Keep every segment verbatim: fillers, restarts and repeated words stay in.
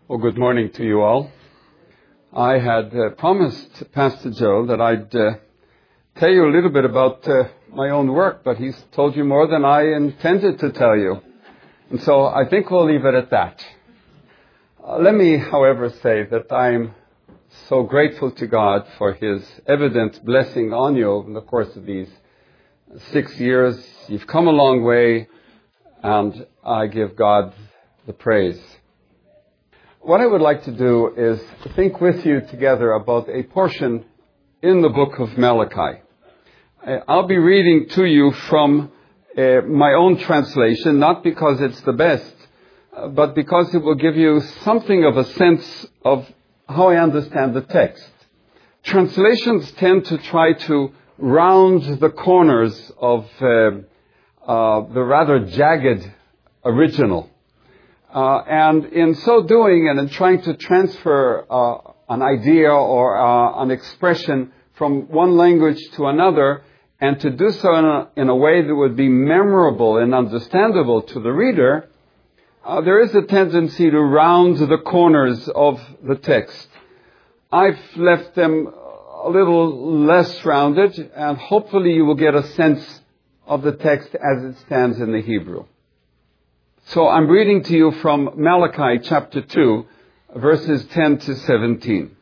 Well, good morning to you all. I had uh, promised Pastor Joe that I'd uh, tell you a little bit about uh, my own work, but he's told you more than I intended to tell you. And so I think we'll leave it at that. Uh, let me, however, say that I'm so grateful to God for His evident blessing on you in the course of these six years. You've come a long way, and I give God the praise. What I would like to do is think with you together about a portion in the book of Malachi. I'll be reading to you from uh, my own translation, not because it's the best, uh, but because it will give you something of a sense of how I understand the text. Translations tend to try to round the corners of uh, uh, the rather jagged original. Uh, and in so doing, and in trying to transfer uh, an idea or uh, an expression from one language to another, and to do so in a, in a way that would be memorable and understandable to the reader, uh, there is a tendency to round the corners of the text. I've left them a little less rounded, and hopefully you will get a sense of the text as it stands in the Hebrew. So I'm reading to you from Malachi chapter two, verses ten to seventeen.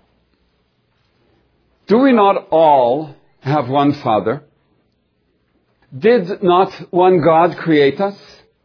Do we not all have one Father? Did not one God create us?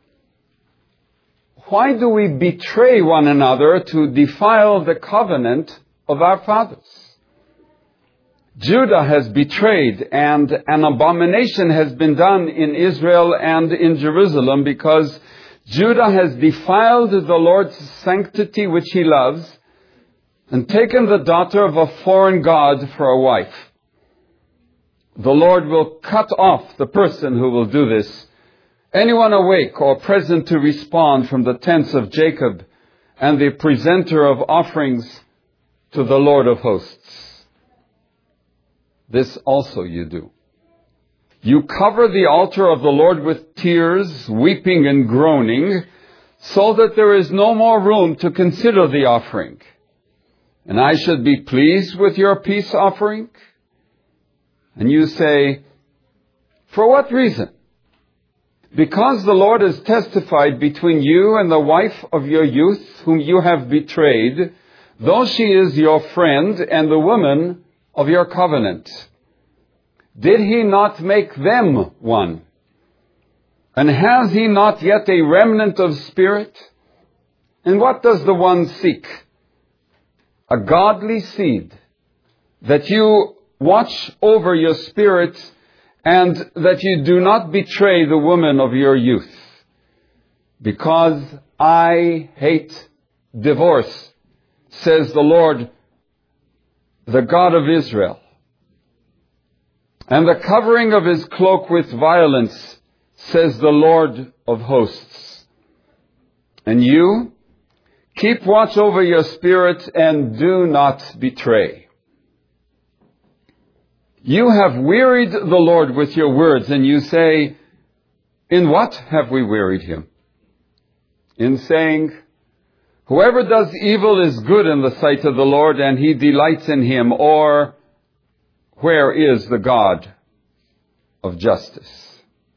Why do we betray one another to defile the covenant of our fathers? Judah has betrayed, and an abomination has been done in Israel and in Jerusalem, because Judah has defiled the Lord's sanctity which he loves, and taken the daughter of a foreign god for a wife. The Lord will cut off the person who will do this, anyone awake or present to respond from the tents of Jacob, and the presenter of offerings to the Lord of hosts. This also you do. You cover the altar of the Lord with tears, weeping and groaning, so that there is no more room to consider the offering. And I should be pleased with your peace offering? And you say, for what reason? Because the Lord has testified between you and the wife of your youth, whom you have betrayed, though she is your friend and the woman of your covenant. Did he not make them one? And has he not yet a remnant of spirit? And what does the one seek? A godly seed, that you watch over your spirit, and that you do not betray the woman of your youth. Because I hate divorce, says the Lord, the God of Israel. And the covering of his cloak with violence, says the Lord of hosts. And you, keep watch over your spirit and do not betray. You have wearied the Lord with your words, and you say, in what have we wearied him? In saying, whoever does evil is good in the sight of the Lord, and he delights in him, or where is the God of justice?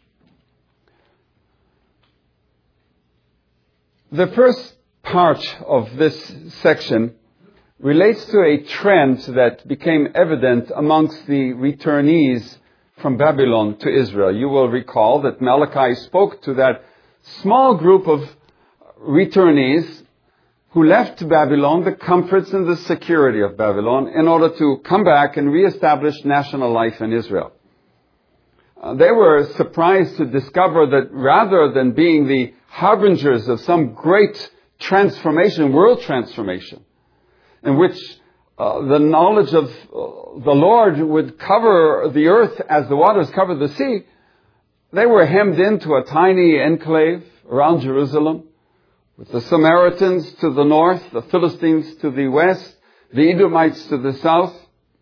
The first part of this section relates to a trend that became evident amongst the returnees from Babylon to Israel. You will recall that Malachi spoke to that small group of returnees who left Babylon, the comforts and the security of Babylon, in order to come back and reestablish national life in Israel. Uh, they were surprised to discover that rather than being the harbingers of some great transformation, world transformation, in which uh, the knowledge of uh, the Lord would cover the earth as the waters cover the sea, they were hemmed into a tiny enclave around Jerusalem, with the Samaritans to the north, the Philistines to the west, the Edomites to the south,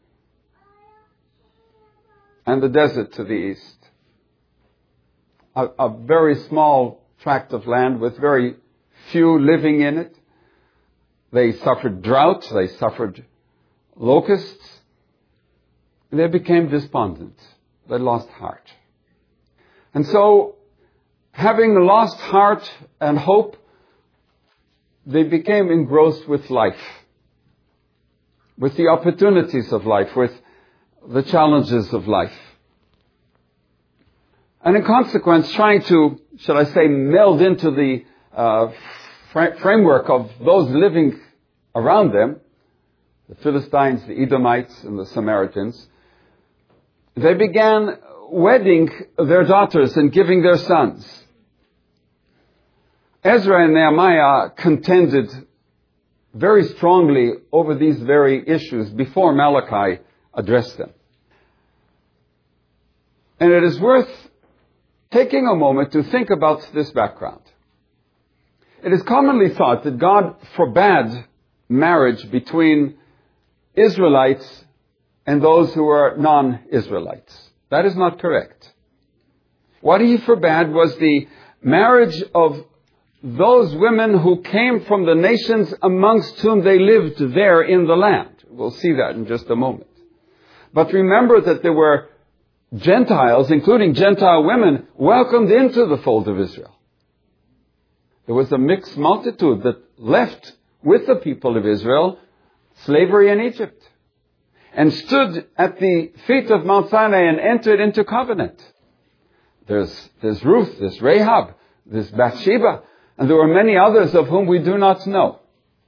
and the desert to the east. A, a very small tract of land with very few living in it. They suffered drought. They suffered locusts. They became despondent. They lost heart. And so, having lost heart and hope, they became engrossed with life, with the opportunities of life, with the challenges of life. And in consequence, trying to, should I say, meld into the uh, fr- framework of those living around them, the Philistines, the Edomites, and the Samaritans, they began wedding their daughters and giving their sons. Ezra and Nehemiah contended very strongly over these very issues before Malachi addressed them. And it is worth taking a moment to think about this background. It is commonly thought that God forbade marriage between Israelites and those who were non-Israelites. That is not correct. What he forbade was the marriage of those women who came from the nations amongst whom they lived there in the land. We'll see that in just a moment. But remember that there were Gentiles, including Gentile women, welcomed into the fold of Israel. There was a mixed multitude that left with the people of Israel slavery in Egypt and stood at the feet of Mount Sinai and entered into covenant. There's, there's Ruth, there's Rahab, there's Bathsheba, and there were many others of whom we do not know.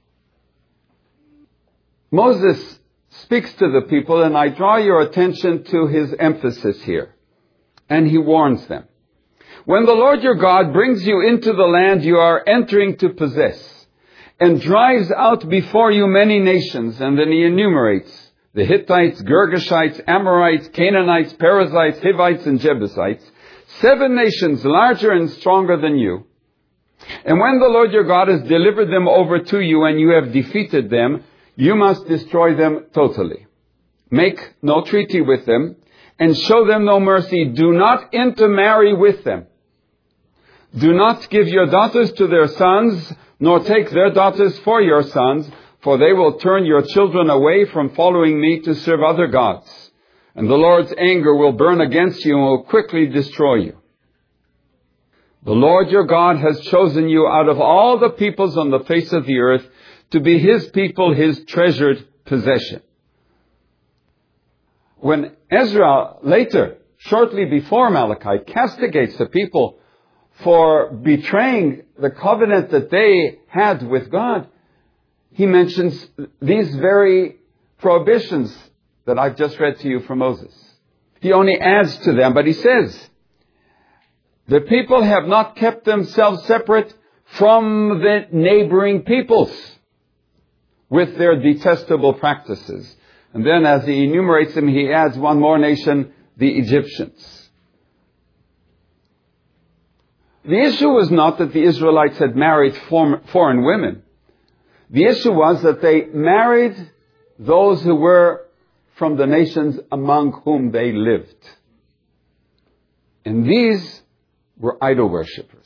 Moses speaks to the people, and I draw your attention to his emphasis here. And he warns them. When the Lord your God brings you into the land you are entering to possess, and drives out before you many nations, and then he enumerates the Hittites, Girgashites, Amorites, Canaanites, Perizzites, Hivites, and Jebusites, seven nations larger and stronger than you. And when the Lord your God has delivered them over to you and you have defeated them, you must destroy them totally. Make no treaty with them and show them no mercy. Do not intermarry with them. Do not give your daughters to their sons, nor take their daughters for your sons, for they will turn your children away from following me to serve other gods. And the Lord's anger will burn against you and will quickly destroy you. The Lord your God has chosen you out of all the peoples on the face of the earth to be his people, his treasured possession. When Ezra later, shortly before Malachi, castigates the people for betraying the covenant that they had with God, he mentions these very prohibitions that I've just read to you from Moses. He only adds to them, but he says, the people have not kept themselves separate from the neighboring peoples with their detestable practices. And then as he enumerates them, he adds one more nation, the Egyptians. The issue was not that the Israelites had married foreign women. The issue was that they married those who were from the nations among whom they lived. And these were idol worshippers.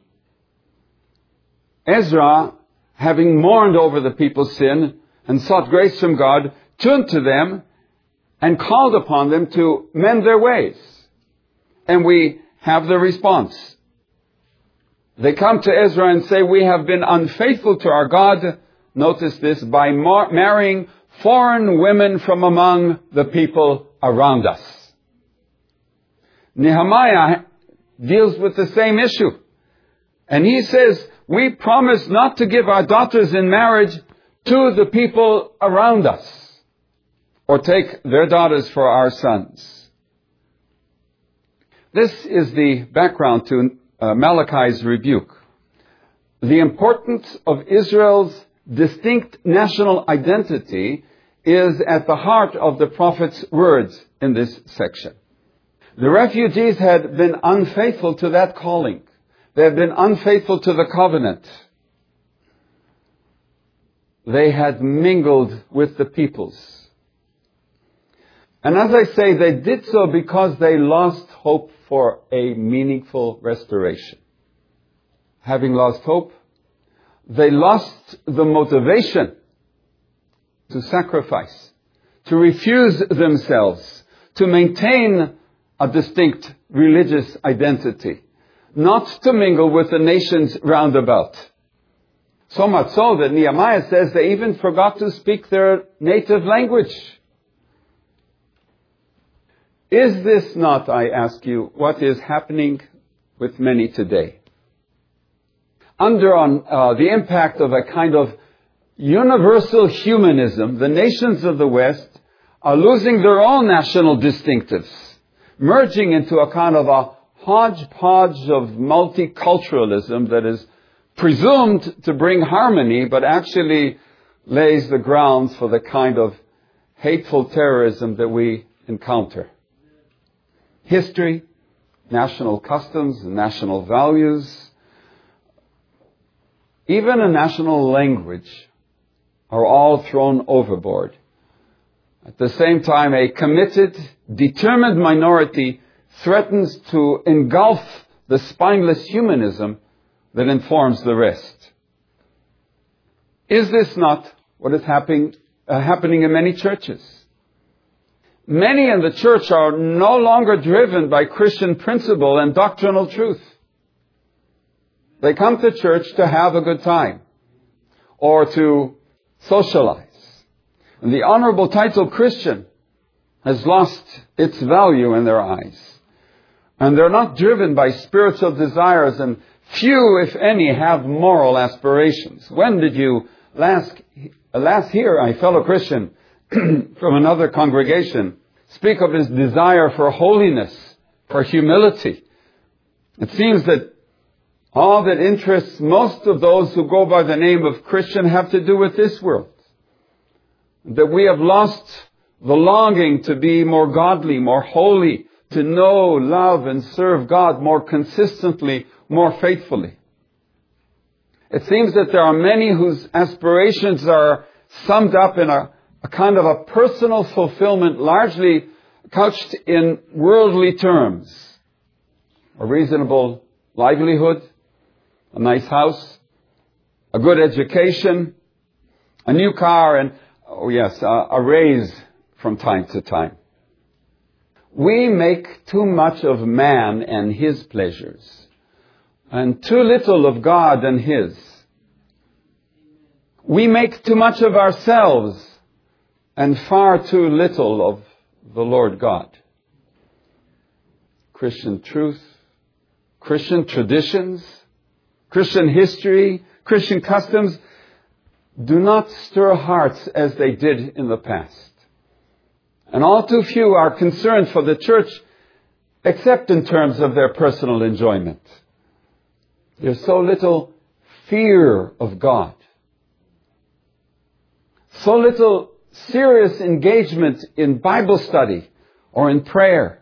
Ezra, having mourned over the people's sin and sought grace from God, turned to them and called upon them to mend their ways. And we have the response. They come to Ezra and say, we have been unfaithful to our God, notice this, by mar- marrying foreign women from among the people around us. Nehemiah deals with the same issue. And he says, we promise not to give our daughters in marriage to the people around us, or take their daughters for our sons. This is the background to uh, Malachi's rebuke. The importance of Israel's distinct national identity is at the heart of the prophet's words in this section. The refugees had been unfaithful to that calling. They had been unfaithful to the covenant. They had mingled with the peoples. And as I say, they did so because they lost hope for a meaningful restoration. Having lost hope, they lost the motivation to sacrifice, to refuse themselves, to maintain a distinct religious identity, not to mingle with the nations round about. So much so that Nehemiah says they even forgot to speak their native language. Is this not, I ask you, what is happening with many today? Under on, uh, the impact of a kind of universal humanism, the nations of the West are losing their own national distinctives, merging into a kind of a hodgepodge of multiculturalism that is presumed to bring harmony, but actually lays the grounds for the kind of hateful terrorism that we encounter. History, national customs, national values, even a national language are all thrown overboard. At the same time, a committed, determined minority threatens to engulf the spineless humanism that informs the rest. Is this not what is happening, uh, happening in many churches? Many in the church are no longer driven by Christian principle and doctrinal truth. They come to church to have a good time or to socialize. And the honorable title Christian has lost its value in their eyes. And they're not driven by spiritual desires, and few, if any, have moral aspirations. When did you last, last hear a fellow Christian from another congregation speak of his desire for holiness, for humility? It seems that all that interests most of those who go by the name of Christian have to do with this world. That we have lost the longing to be more godly, more holy, to know, love, and serve God more consistently, more faithfully. It seems that there are many whose aspirations are summed up in a, a kind of a personal fulfillment, largely couched in worldly terms. A reasonable livelihood, a nice house, a good education, a new car, and, oh yes, a, a raise from time to time. We make too much of man and his pleasures, and too little of God and his. We make too much of ourselves, and far too little of the Lord God. Christian truth, Christian traditions, Christian history, Christian customs do not stir hearts as they did in the past. And all too few are concerned for the church except in terms of their personal enjoyment. There's so little fear of God. So little serious engagement in Bible study or in prayer.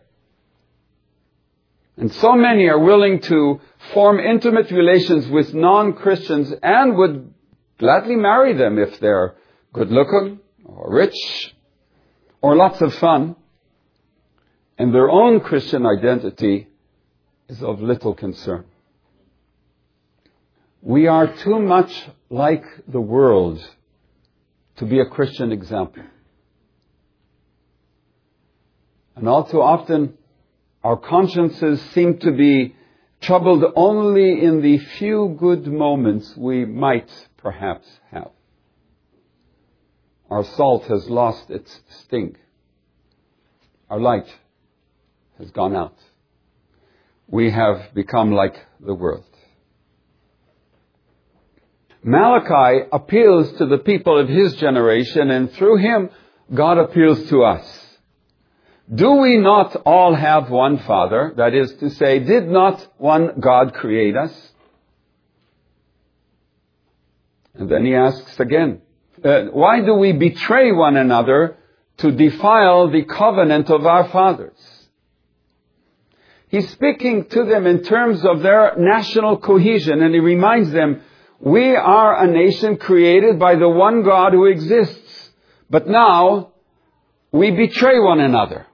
And so many are willing to form intimate relations with non-Christians and would gladly marry them if they're good-looking or rich or lots of fun. And their own Christian identity is of little concern. We are too much like the world to be a Christian example. And all too often, our consciences seem to be troubled only in the few good moments we might perhaps have. Our salt has lost its sting. Our light has gone out. We have become like the world. Malachi appeals to the people of his generation, and through him, God appeals to us. Do we not all have one Father? That is to say, did not one God create us? And then he asks again, uh, why do we betray one another to defile the covenant of our fathers? He's speaking to them in terms of their national cohesion, and he reminds them, we are a nation created by the one God who exists, but now we betray one another.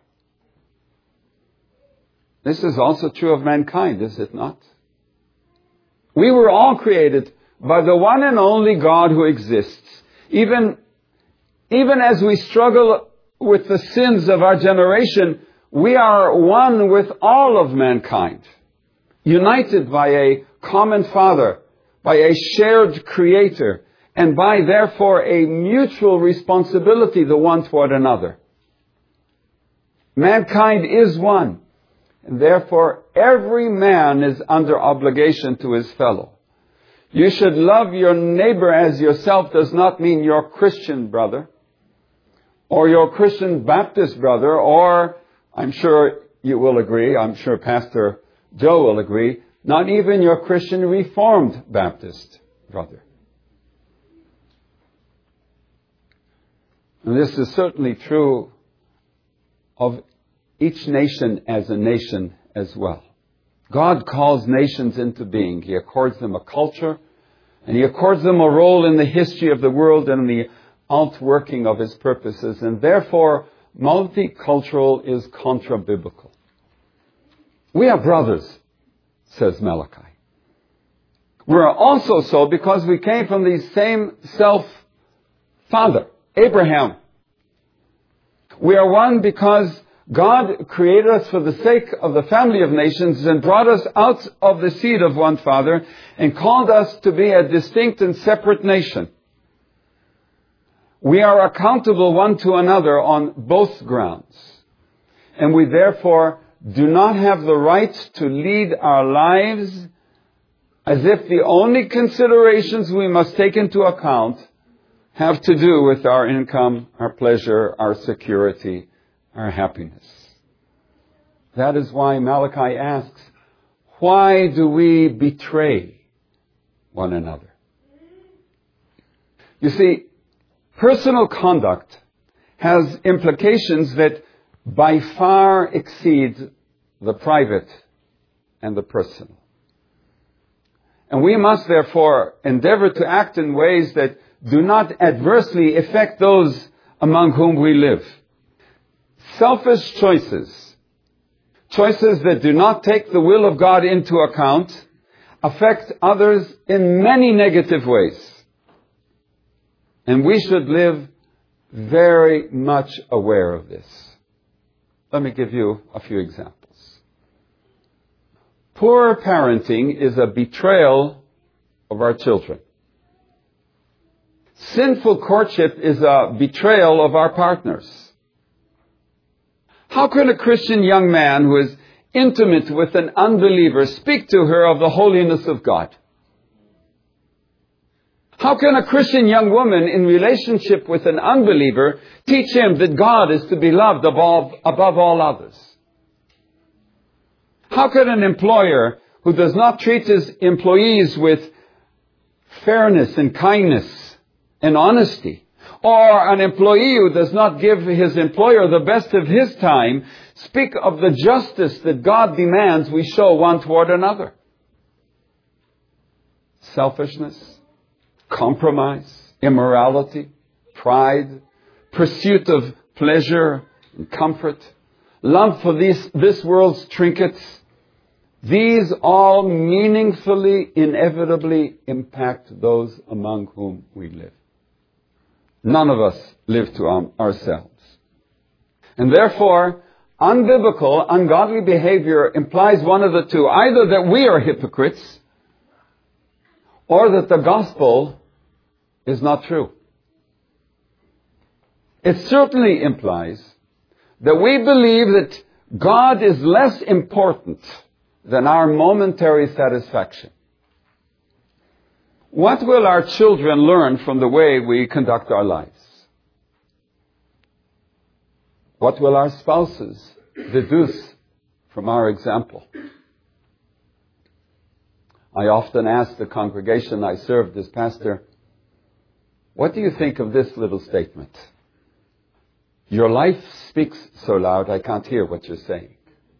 This is also true of mankind, is it not? We were all created by the one and only God who exists. Even, even as we struggle with the sins of our generation, we are one with all of mankind, united by a common Father, by a shared Creator, and by, therefore, a mutual responsibility the one toward another. Mankind is one, and therefore every man is under obligation to his fellow. You should love your neighbor as yourself does not mean your Christian brother, or your Christian Baptist brother, or, I'm sure you will agree, I'm sure Pastor Joe will agree, not even your Christian Reformed Baptist brother. And this is certainly true of each nation as a nation as well. God calls nations into being. He accords them a culture, and He accords them a role in the history of the world and the outworking of His purposes. And therefore, multicultural is contra-biblical. We are brothers, says Malachi. We're also so because we came from the same self-father, Abraham. We are one because God created us for the sake of the family of nations and brought us out of the seed of one Father and called us to be a distinct and separate nation. We are accountable one to another on both grounds. And we therefore do not have the right to lead our lives as if the only considerations we must take into account have to do with our income, our pleasure, our security, our happiness. That is why Malachi asks, why do we betray one another? You see, personal conduct has implications that by far exceed the private and the personal. And we must therefore endeavor to act in ways that do not adversely affect those among whom we live. Selfish choices, choices that do not take the will of God into account, affect others in many negative ways. And we should live very much aware of this. Let me give you a few examples. Poor parenting is a betrayal of our children. Sinful courtship is a betrayal of our partners. How can a Christian young man who is intimate with an unbeliever speak to her of the holiness of God? How can a Christian young woman in relationship with an unbeliever teach him that God is to be loved above, above all others? How can an employer who does not treat his employees with fairness and kindness and honesty, or an employee who does not give his employer the best of his time, speak of the justice that God demands we show one toward another? Selfishness, compromise, immorality, pride, pursuit of pleasure and comfort, love for these, this world's trinkets, these all meaningfully, inevitably impact those among whom we live. None of us live to um, ourselves. And therefore, unbiblical, ungodly behavior implies one of the two. Either that we are hypocrites, or that the gospel is not true. It certainly implies that we believe that God is less important than our momentary satisfaction. What will our children learn from the way we conduct our lives? What will our spouses deduce from our example? I often ask the congregation I served as pastor, what do you think of this little statement? Your life speaks so loud I can't hear what you're saying.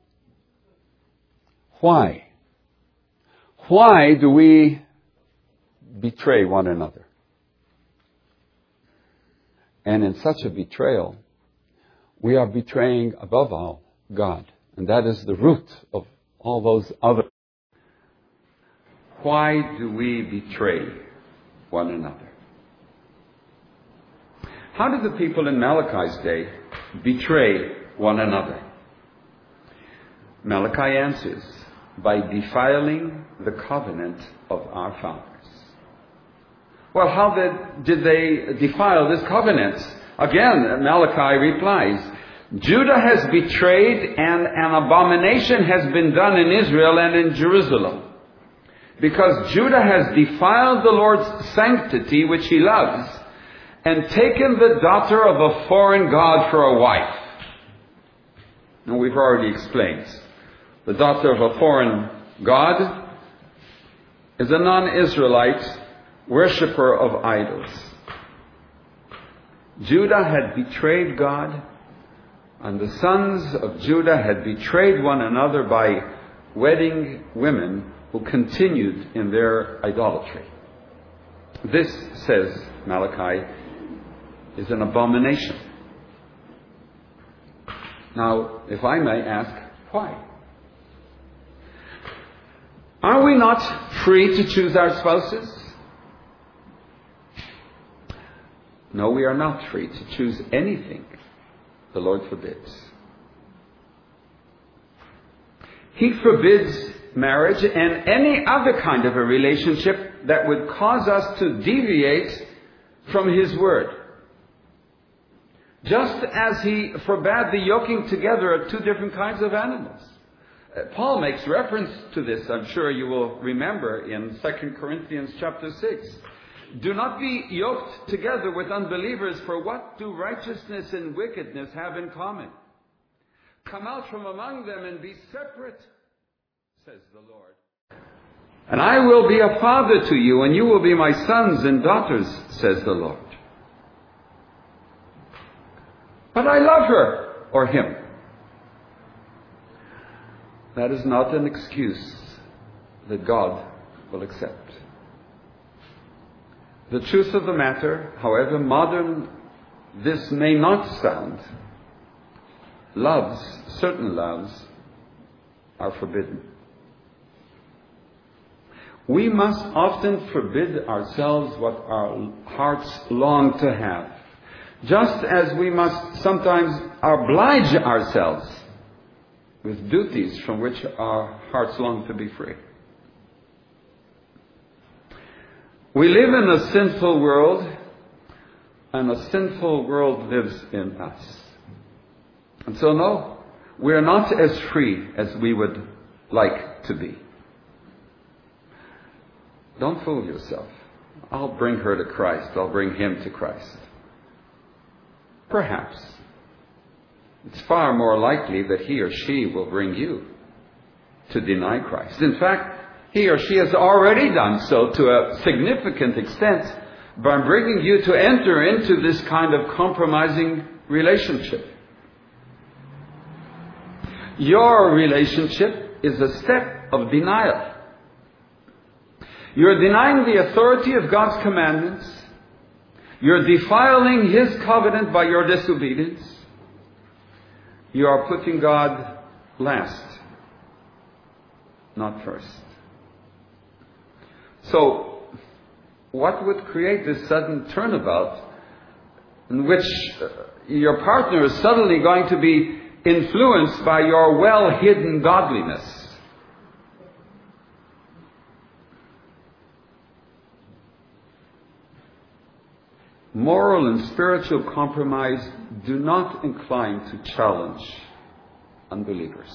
Why? Why do we betray one another? And in such a betrayal, we are betraying above all God. And that is the root of all those other. Why do we betray one another. How did the people in Malachi's day betray one another? Malachi answers, by defiling the covenant of our fathers. Well, how did, did they defile this covenant? Again, Malachi replies, Judah has betrayed and an abomination has been done in Israel and in Jerusalem. Because Judah has defiled the Lord's sanctity which he loves and taken the daughter of a foreign god for a wife. And we've already explained. The daughter of a foreign god is a non-Israelite worshipper of idols. Judah had betrayed God, and the sons of Judah had betrayed one another by wedding women who continued in their idolatry. This, says Malachi, is an abomination. Now, if I may ask, why? Are we not free to choose our spouses? No, we are not free to choose anything. The Lord forbids. He forbids marriage and any other kind of a relationship that would cause us to deviate from His Word. Just as He forbade the yoking together of two different kinds of animals. Paul makes reference to this, I'm sure you will remember, in Second Corinthians chapter six. Do not be yoked together with unbelievers, for what do righteousness and wickedness have in common? Come out from among them and be separate, says the Lord. And I will be a father to you, and you will be my sons and daughters, says the Lord. But I love her, or him. That is not an excuse that God will accept. The truth of the matter, however modern this may not sound, loves, certain loves, are forbidden. We must often forbid ourselves what our hearts long to have, just as we must sometimes oblige ourselves with duties from which our hearts long to be free. We live in a sinful world, and a sinful world lives in us. And so no, we are not as free as we would like to be. Don't fool yourself. I'll bring her to Christ. I'll bring him to Christ. Perhaps. It's far more likely that he or she will bring you to deny Christ. In fact, he or she has already done so to a significant extent by bringing you to enter into this kind of compromising relationship. Your relationship is a step of denial. You're denying the authority of God's commandments. You're defiling His covenant by your disobedience. You are putting God last, not first. So, what would create this sudden turnabout in which your partner is suddenly going to be influenced by your well-hidden godliness? Moral and spiritual compromise do not incline to challenge unbelievers.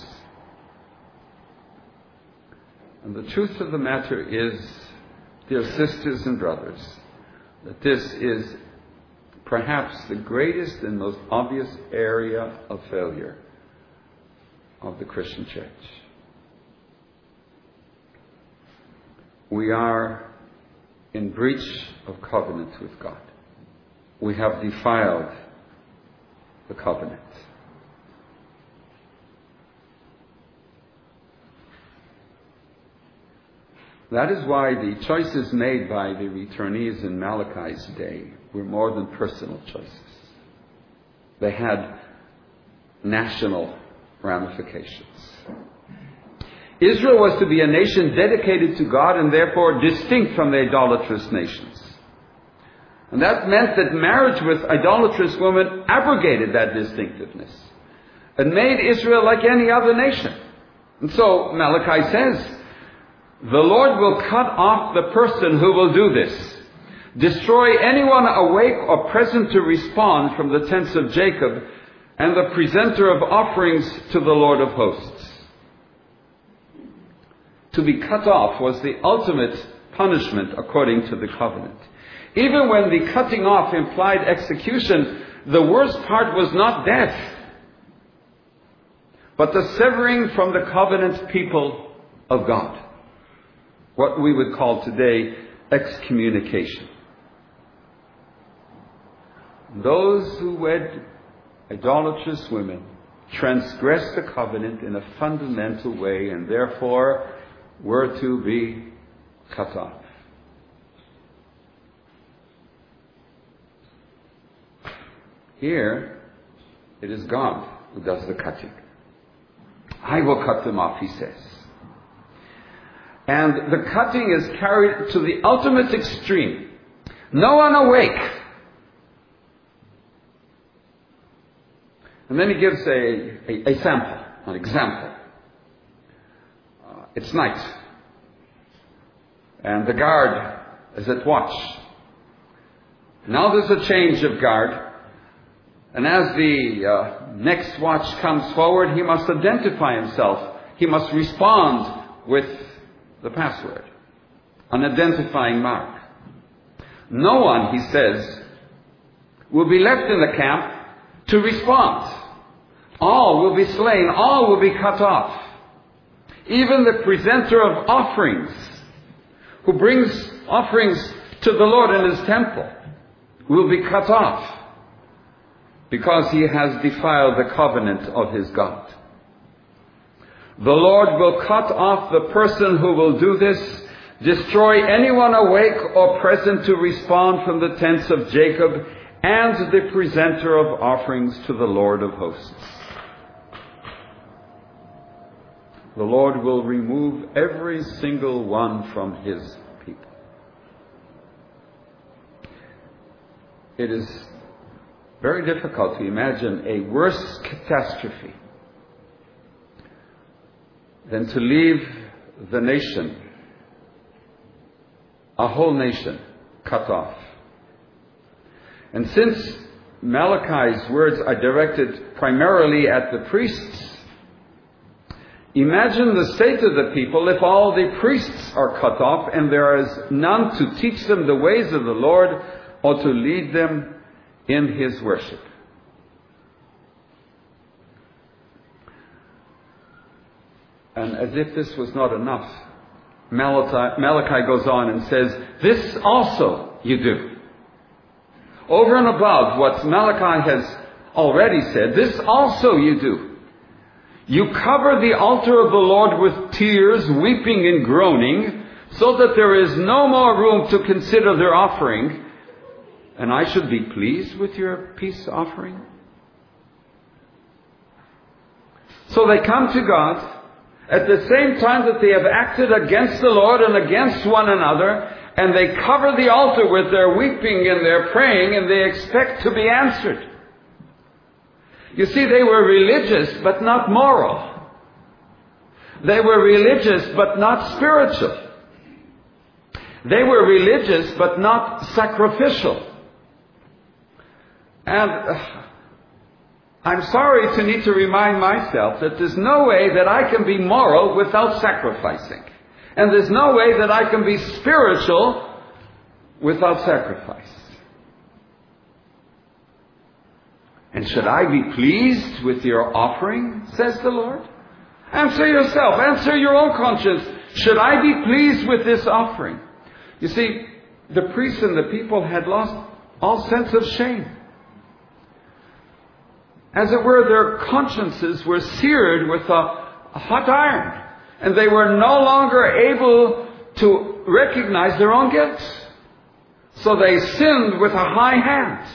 And the truth of the matter is, dear sisters and brothers, that this is perhaps the greatest and most obvious area of failure of the Christian church. We are in breach of covenant with God. We have defiled the covenant. That is why the choices made by the returnees in Malachi's day were more than personal choices. They had national ramifications. Israel was to be a nation dedicated to God and therefore distinct from the idolatrous nations. And that meant that marriage with idolatrous women abrogated that distinctiveness and made Israel like any other nation. And so Malachi says, the Lord will cut off the person who will do this, destroy anyone awake or present to respond from the tents of Jacob, and the presenter of offerings to the Lord of hosts. To be cut off was the ultimate punishment according to the covenant. Even when the cutting off implied execution, the worst part was not death, but the severing from the covenant people of God. What we would call today excommunication. Those who wed idolatrous women transgress the covenant in a fundamental way and therefore were to be cut off. Here, it is God who does the cutting. I will cut them off, he says. And the cutting is carried to the ultimate extreme. No one awake. And then he gives a, a, a sample, an example. Uh, it's night. And the guard is at watch. Now there's a change of guard. And as the uh, next watch comes forward, he must identify himself. He must respond with the password, an identifying mark. No one, he says, will be left in the camp to respond. All will be slain. All will be cut off. Even the presenter of offerings, who brings offerings to the Lord in his temple, will be cut off because he has defiled the covenant of his God. The Lord will cut off the person who will do this, destroy anyone awake or present to respond from the tents of Jacob, and the presenter of offerings to the Lord of hosts. The Lord will remove every single one from his people. It is very difficult to imagine a worse catastrophe than to leave the nation, a whole nation, cut off. And since Malachi's words are directed primarily at the priests, imagine the state of the people if all the priests are cut off and there is none to teach them the ways of the Lord or to lead them in his worship. And as if this was not enough, Malachi, Malachi goes on and says, this also you do. Over and above what Malachi has already said, this also you do. You cover the altar of the Lord with tears, weeping and groaning, so that there is no more room to consider their offering, and I should be pleased with your peace offering. So they come to God at the same time that they have acted against the Lord and against one another, and they cover the altar with their weeping and their praying, and they expect to be answered. You see, they were religious but not moral. They were religious but not spiritual. They were religious but not sacrificial. And uh, I'm sorry to need to remind myself that there's no way that I can be moral without sacrificing. And there's no way that I can be spiritual without sacrifice. And should I be pleased with your offering, says the Lord? Answer yourself. Answer your own conscience. Should I be pleased with this offering? You see, the priests and the people had lost all sense of shame. As it were, their consciences were seared with a, a hot iron, and they were no longer able to recognize their own guilt. So they sinned with a high hand.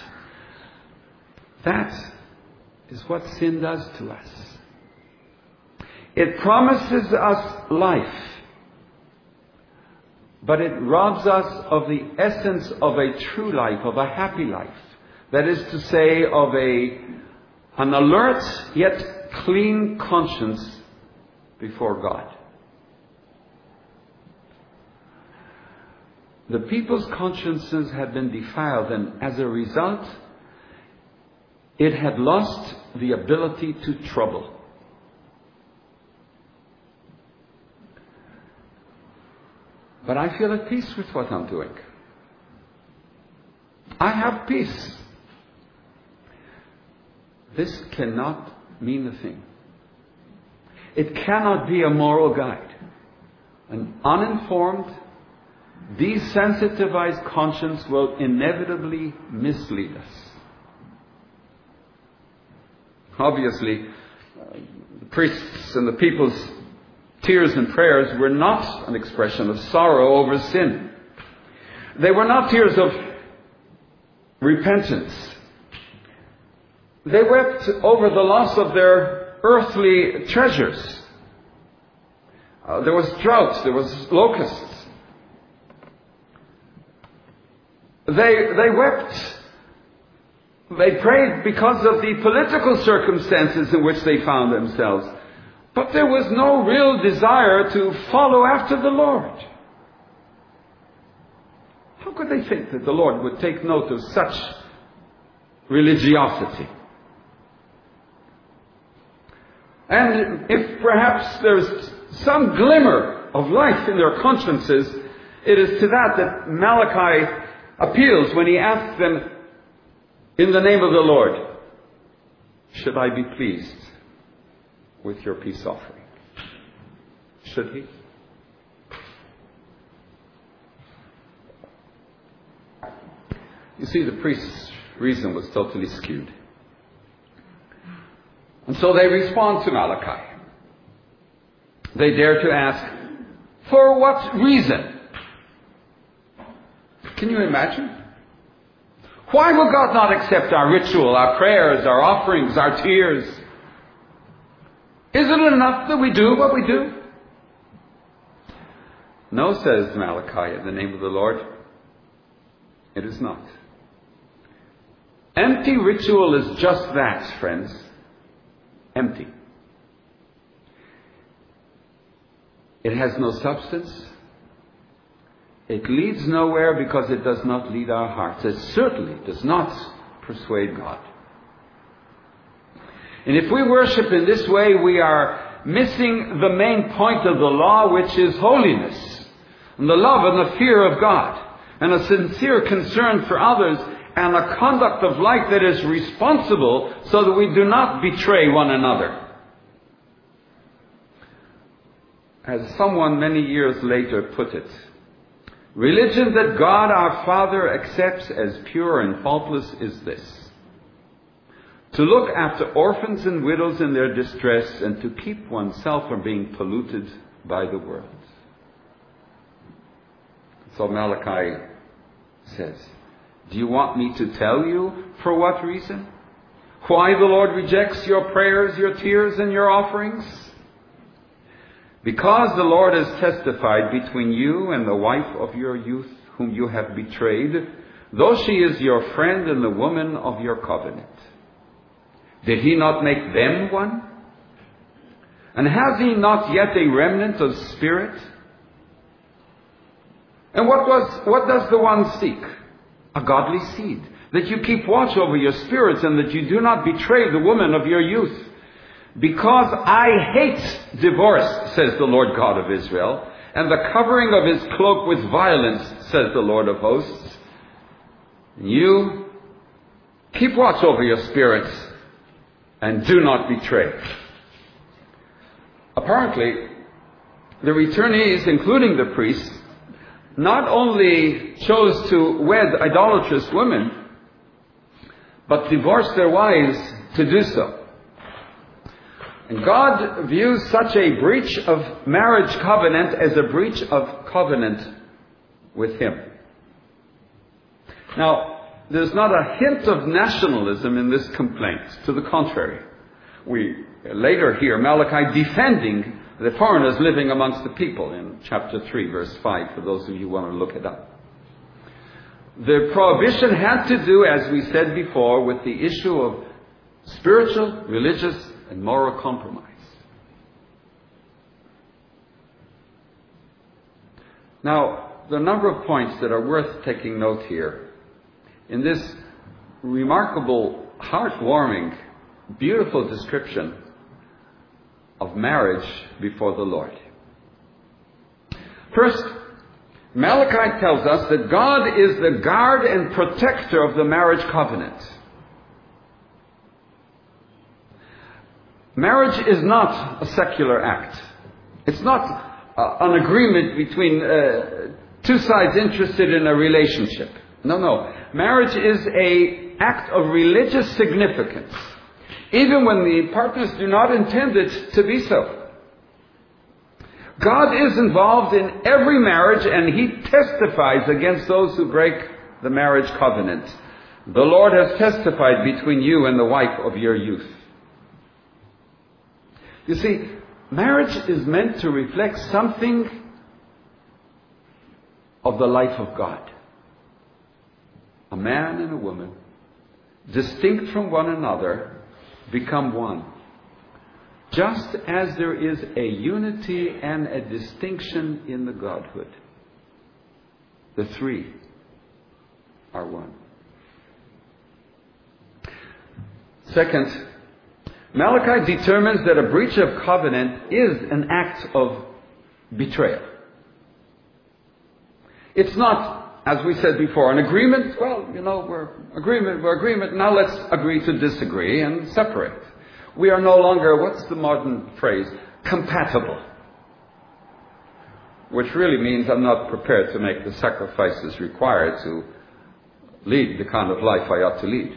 That is what sin does to us. It promises us life, but it robs us of the essence of a true life, of a happy life. That is to say, of a, an alert yet clean conscience before God. The people's consciences had been defiled, and as a result, it had lost the ability to trouble. But I feel at peace with what I'm doing. I have peace. This cannot mean a thing. It cannot be a moral guide. An uninformed, desensitized conscience will inevitably mislead us. Obviously, uh, the priests and the people's tears and prayers were not an expression of sorrow over sin. They were not tears of repentance. They wept over the loss of their earthly treasures. Uh, there was drought, there was locusts. They, they wept. They prayed because of the political circumstances in which they found themselves. But there was no real desire to follow after the Lord. How could they think that the Lord would take note of such religiosity? And if perhaps there's some glimmer of life in their consciences, it is to that that Malachi appeals when he asks them, in the name of the Lord, should I be pleased with your peace offering? Should he? You see, the priest's reason was totally skewed. And so they respond to Malachi. They dare to ask, for what reason? Can you imagine? Why will God not accept our ritual, our prayers, our offerings, our tears? Isn't it enough that we do what we do? No, says Malachi, in the name of the Lord. It is not. Empty ritual is just that, friends. Empty. It has no substance. It leads nowhere because it does not lead our hearts. It certainly does not persuade God. And if we worship in this way, we are missing the main point of the law, which is holiness, and the love and the fear of God, and a sincere concern for others, and a conduct of life that is responsible so that we do not betray one another. As someone many years later put it, religion that God our Father accepts as pure and faultless is this: to look after orphans and widows in their distress and to keep oneself from being polluted by the world. So Malachi says, do you want me to tell you for what reason? Why the Lord rejects your prayers, your tears, and your offerings? Because the Lord has testified between you and the wife of your youth whom you have betrayed, though she is your friend and the woman of your covenant. Did he not make them one? And has he not yet a remnant of spirit? And what was what does the one seek? A godly seed, that you keep watch over your spirits and that you do not betray the woman of your youth. Because I hate divorce, says the Lord God of Israel, and the covering of his cloak with violence, says the Lord of hosts. You keep watch over your spirits and do not betray. Apparently, the returnees, including the priests, not only chose to wed idolatrous women, but divorced their wives to do so. And God views such a breach of marriage covenant as a breach of covenant with Him. Now, there's not a hint of nationalism in this complaint. To the contrary, we later hear Malachi defending the foreigners living amongst the people in chapter three, verse five, for those of you who want to look it up. The prohibition had to do, as we said before, with the issue of spiritual, religious, and moral compromise. Now, there are a number of points that are worth taking note here. In this remarkable, heartwarming, beautiful description of marriage before the Lord. First, Malachi tells us that God is the guard and protector of the marriage covenant. Marriage is not a secular act. It's not uh, an agreement between uh, two sides interested in a relationship. No, no. Marriage is an act of religious significance, even when the partners do not intend it to be so. God is involved in every marriage, and He testifies against those who break the marriage covenant. The Lord has testified between you and the wife of your youth. You see, marriage is meant to reflect something of the life of God. A man and a woman, distinct from one another, become one. Just as there is a unity and a distinction in the Godhood. The three are one. Second, Malachi determines that a breach of covenant is an act of betrayal. It's not, as we said before, an agreement. Well, you know, we're agreement, we're agreement. Now let's agree to disagree and separate. We are no longer, what's the modern phrase? Compatible. Which really means I'm not prepared to make the sacrifices required to lead the kind of life I ought to lead.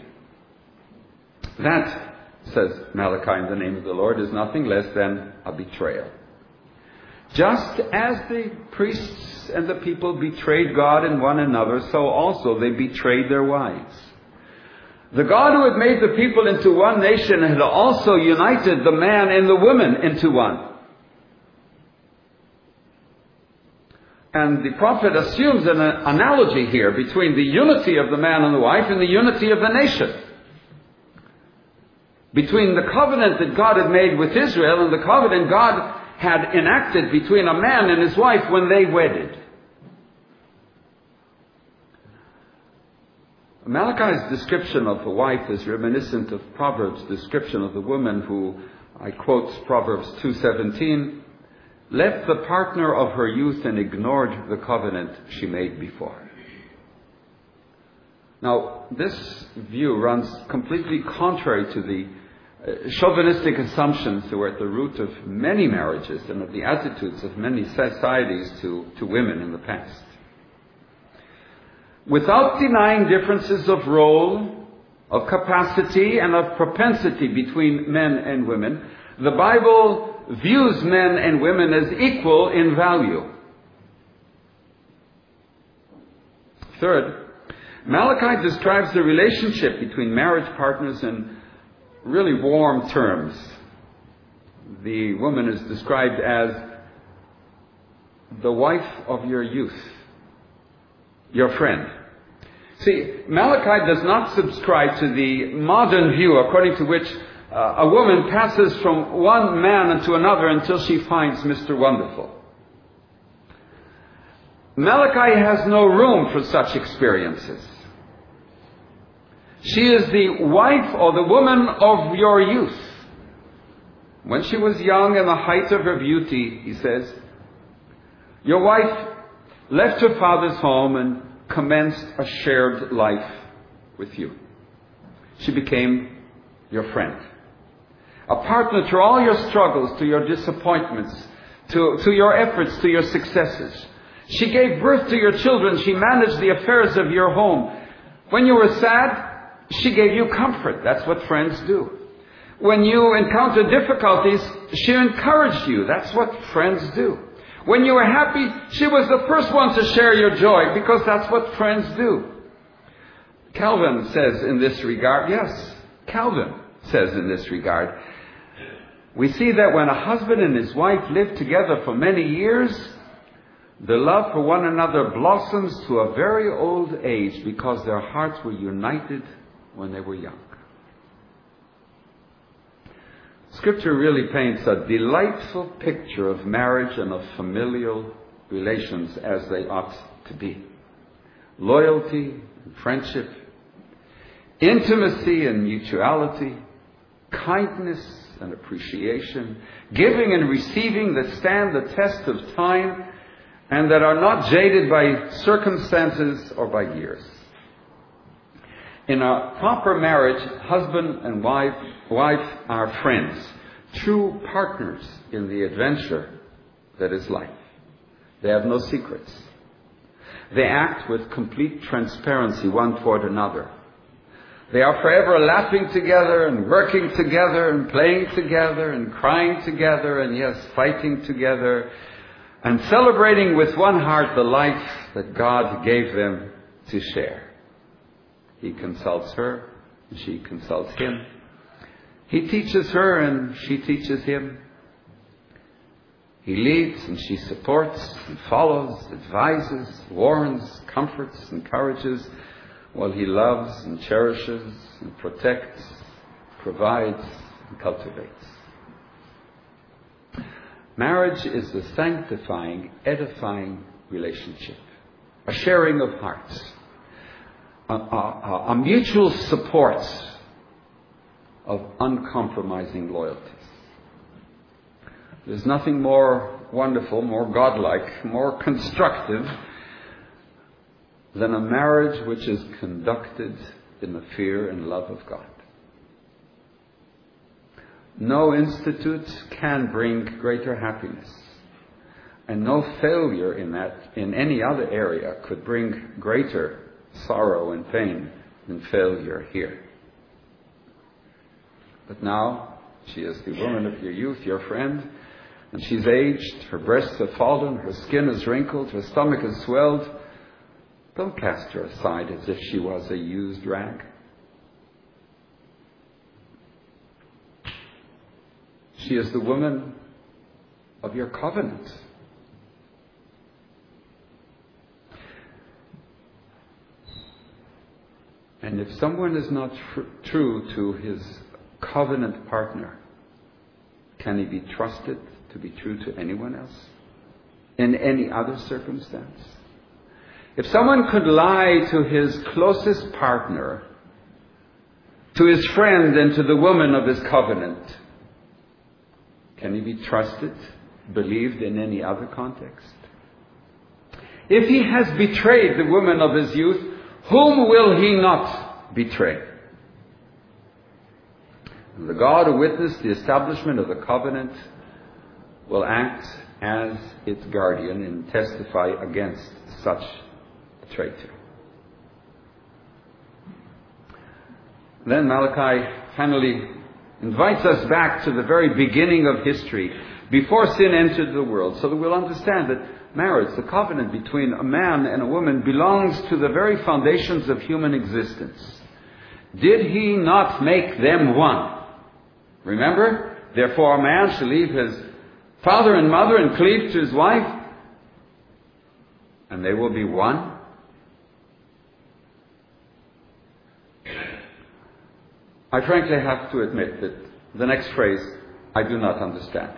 That, says Malachi in the name of the Lord, is nothing less than a betrayal. Just as the priests and the people betrayed God and one another, so also they betrayed their wives. The God who had made the people into one nation had also united the man and the woman into one. And the prophet assumes an analogy here between the unity of the man and the wife and the unity of the nation. Between the covenant that God had made with Israel and the covenant God had enacted between a man and his wife when they wedded. Malachi's description of the wife is reminiscent of Proverbs' description of the woman who, I quote Proverbs two seventeen, left the partner of her youth and ignored the covenant she made before. Now, this view runs completely contrary to the chauvinistic assumptions that were at the root of many marriages and of the attitudes of many societies to, to women in the past. Without denying differences of role, of capacity, and of propensity between men and women, the Bible views men and women as equal in value. Third, Malachi describes the relationship between marriage partners in really warm terms. The woman is described as the wife of your youth, your friend. See, Malachi does not subscribe to the modern view according to which uh, a woman passes from one man to another until she finds Mister Wonderful. Malachi has no room for such experiences. She is the wife or the woman of your youth. When she was young and the height of her beauty, he says, your wife left her father's home and commenced a shared life with you. She became your friend. A partner to all your struggles, to your disappointments, to, to your efforts, to your successes. She gave birth to your children. She managed the affairs of your home. When you were sad, she gave you comfort. That's what friends do. When you encountered difficulties, she encouraged you. That's what friends do. When you were happy, she was the first one to share your joy, because that's what friends do. Calvin says in this regard, yes, Calvin says in this regard, we see that when a husband and his wife live together for many years, the love for one another blossoms to a very old age because their hearts were united when they were young. Scripture really paints a delightful picture of marriage and of familial relations as they ought to be. Loyalty and friendship, intimacy and mutuality, kindness and appreciation, giving and receiving that stand the test of time and that are not jaded by circumstances or by years. In a proper marriage, husband and wife, wife are friends, true partners in the adventure that is life. They have no secrets. They act with complete transparency one toward another. They are forever laughing together and working together and playing together and crying together and, yes, fighting together and celebrating with one heart the life that God gave them to share. He consults her and she consults him. He teaches her and she teaches him. He leads and she supports and follows, advises, warns, comforts, encourages, while he loves and cherishes and protects, provides and cultivates. Marriage is a sanctifying, edifying relationship, a sharing of hearts, a, a, a mutual support of uncompromising loyalties. There's nothing more wonderful, more godlike, more constructive than a marriage which is conducted in the fear and love of God. No institute can bring greater happiness, and no failure in that, in any other area, could bring greater sorrow and pain than failure here. But now, she is the woman of your youth, your friend, and she's aged, her breasts have fallen, her skin is wrinkled, her stomach is swelled. Don't cast her aside as if she was a used rag. She is the woman of your covenant. And if someone is not tr- true to his covenant partner, can he be trusted to be true to anyone else in any other circumstance? If someone could lie to his closest partner, to his friend and to the woman of his covenant, can he be trusted, believed in any other context? If he has betrayed the woman of his youth, whom will he not betray? And the God who witnessed the establishment of the covenant will act as its guardian and testify against such a traitor. Then Malachi finally invites us back to the very beginning of history, before sin entered the world, so that we'll understand that marriage, the covenant between a man and a woman, belongs to the very foundations of human existence. Did he not make them one? Remember, therefore a man shall leave his father and mother and cleave to his wife, and they will be one. I frankly have to admit that the next phrase I do not understand.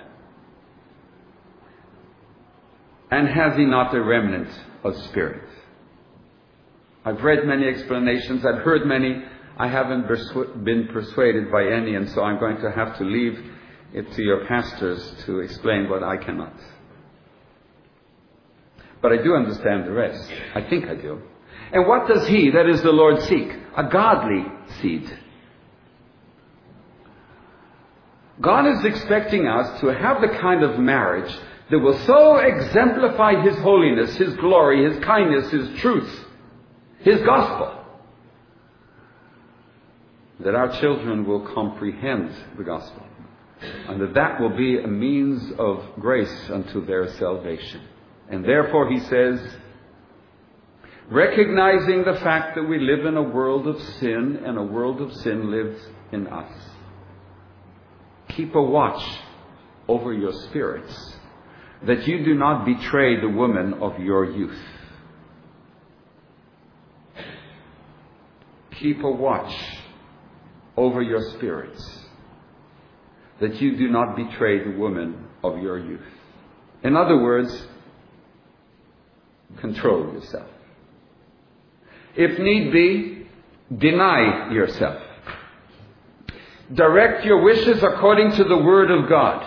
And has he not a remnant of spirit? I've read many explanations, I've heard many, I haven't persu- been persuaded by any, and so I'm going to have to leave it to your pastors to explain what I cannot. But I do understand the rest. I think I do. And what does he, that is the Lord, seek? A godly seed. God is expecting us to have the kind of marriage that will so exemplify His holiness, His glory, His kindness, His truth, His gospel, that our children will comprehend the gospel, and that that will be a means of grace unto their salvation. And therefore, he says, recognizing the fact that we live in a world of sin, and a world of sin lives in us, keep a watch over your spirits, that you do not betray the woman of your youth. Keep a watch over your spirits, that you do not betray the woman of your youth. In other words, control yourself. If need be, deny yourself. Direct your wishes according to the Word of God.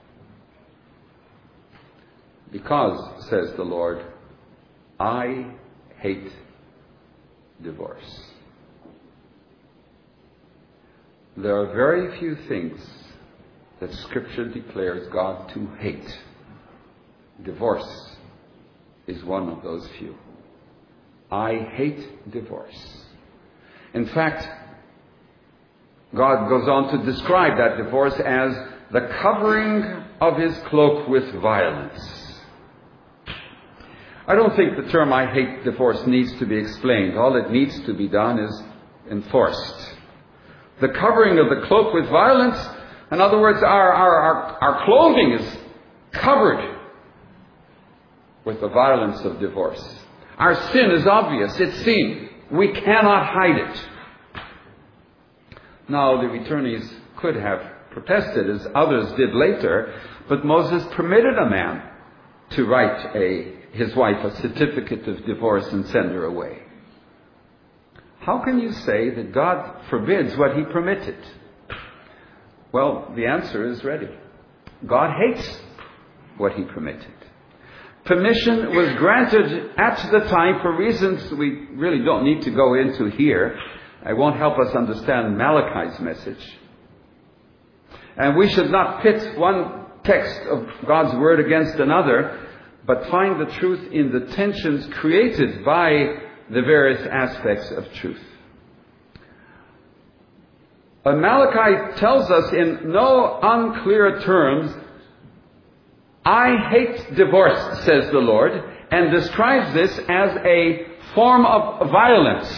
Because, says the Lord, I hate divorce. There are very few things that Scripture declares God to hate. Divorce is one of those few. I hate divorce. In fact, God goes on to describe that divorce as the covering of His cloak with violence. I don't think the term I hate divorce needs to be explained. All it needs to be done is enforced. The covering of the cloak with violence, in other words, our, our, our, our clothing is covered with the violence of divorce. Our sin is obvious. It's seen. We cannot hide it. Now, the returnees could have protested, as others did later, but Moses permitted a man to write a, his wife a certificate of divorce and send her away. How can you say that God forbids what He permitted? Well, the answer is ready. God hates what He permitted. Permission was granted at the time for reasons we really don't need to go into here. It won't help us understand Malachi's message. And we should not pit one text of God's Word against another, but find the truth in the tensions created by the various aspects of truth. And Malachi tells us in no unclear terms, I hate divorce, says the Lord, and describes this as a form of violence.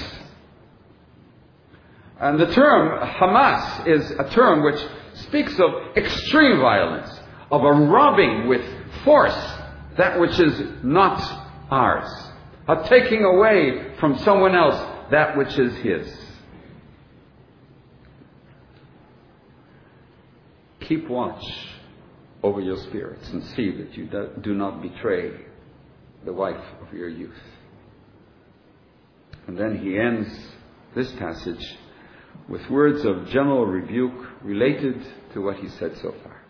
And the term Hamas is a term which speaks of extreme violence, of a robbing with force that which is not ours, of taking away from someone else that which is his. Keep watch over your spirits and see that you do not betray the wife of your youth. And then he ends this passage with words of general rebuke related to what he said so far.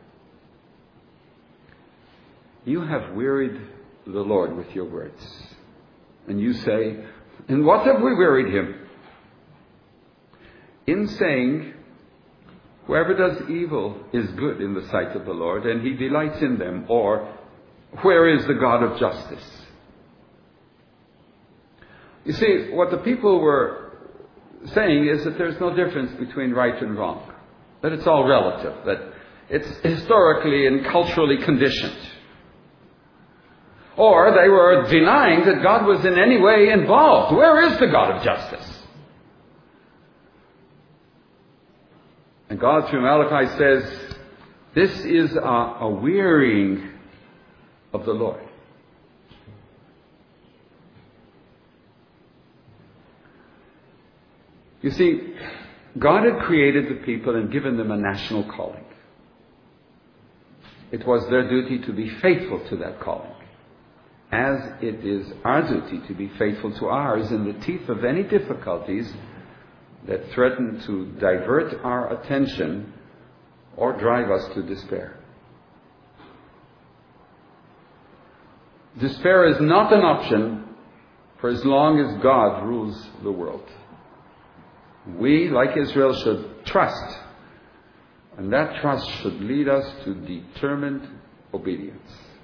You have wearied the Lord with your words. And you say, in what have we wearied Him? In saying, whoever does evil is good in the sight of the Lord, and He delights in them. Or, where is the God of justice? You see, what the people were saying is that there's no difference between right and wrong. That it's all relative. That it's historically and culturally conditioned. Or they were denying that God was in any way involved. Where is the God of justice? And God through Malachi says, this is a, a wearying of the Lord. You see, God had created the people and given them a national calling. It was their duty to be faithful to that calling, as it is our duty to be faithful to ours in the teeth of any difficulties that threaten to divert our attention or drive us to despair. Despair is not an option for as long as God rules the world. We, like Israel, should trust, and that trust should lead us to determined obedience.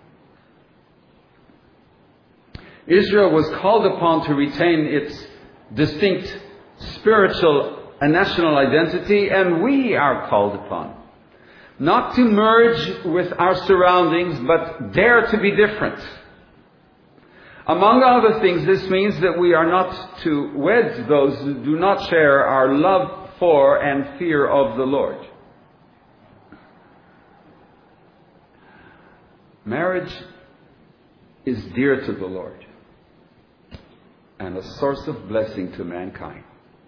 Israel was called upon to retain its distinct spiritual and national identity, and we are called upon not to merge with our surroundings, but dare to be different. Among other things, this means that we are not to wed those who do not share our love for and fear of the Lord. Marriage is dear to the Lord and a source of blessing to mankind.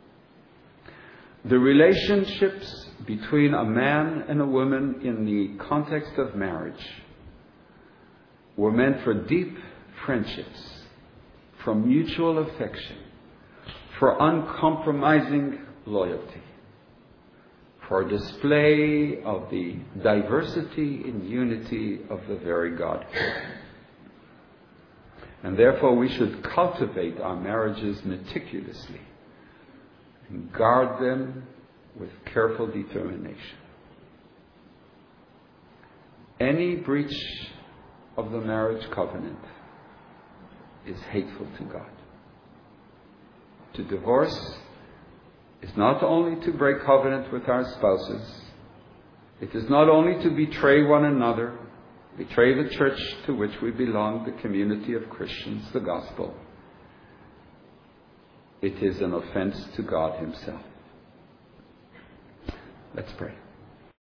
The relationships between a man and a woman in the context of marriage were meant for deep friendships, for mutual affection, for uncompromising loyalty, for display of the diversity and unity of the very Godhead. And therefore we should cultivate our marriages meticulously and guard them with careful determination. Any breach of the marriage covenant is hateful to God. To divorce is not only to break covenant with our spouses, it is not only to betray one another, betray the church to which we belong, the community of Christians, the gospel. It is an offense to God Himself. Let's pray.